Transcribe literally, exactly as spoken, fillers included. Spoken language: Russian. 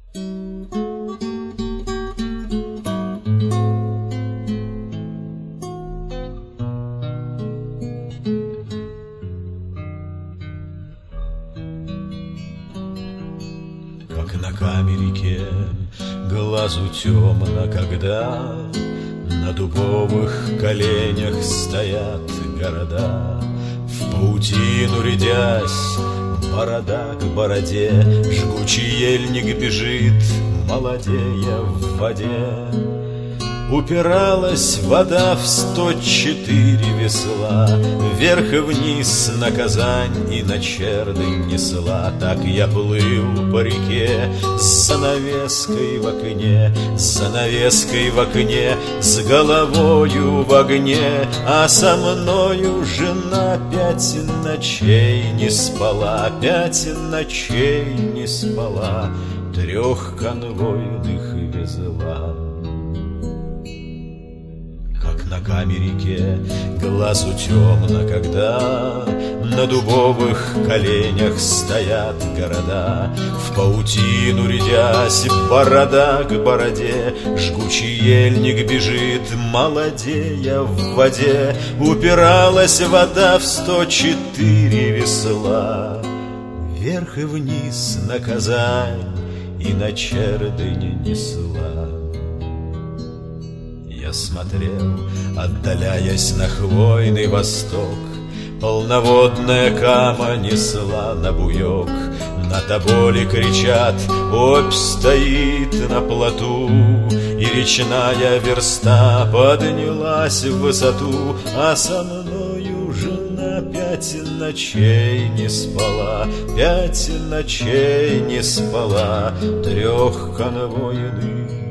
Как на камерике глазу темно, когда на дубовых коленях стоят города. В паутину рядясь, борода к бороде, жгучий ельник бежит, молодея в воде. Упиралась вода в сто четыре весла, вверх и вниз на Казань и на Чердынь несла. Так я плыл по реке с занавеской в окне, с занавеской в окне, с головою в огне. А со мною жена пять ночей не спала, пять ночей не спала, трех конвойных везла. На камерике глазу темно, когда на дубовых коленях стоят города. В паутину рядясь, борода к бороде, жгучий ельник бежит, молодея в воде. Упиралась вода в сто четыре весла, вверх и вниз на Казань и на Чердынь несла. Я смотрел, отдаляясь на хвойный восток, полноводная Кама несла на буек. На тоболе кричат, Обь стоит на плоту, и речная верста поднялась в высоту. А со мною жена пять ночей не спала, пять ночей не спала, трех конвойных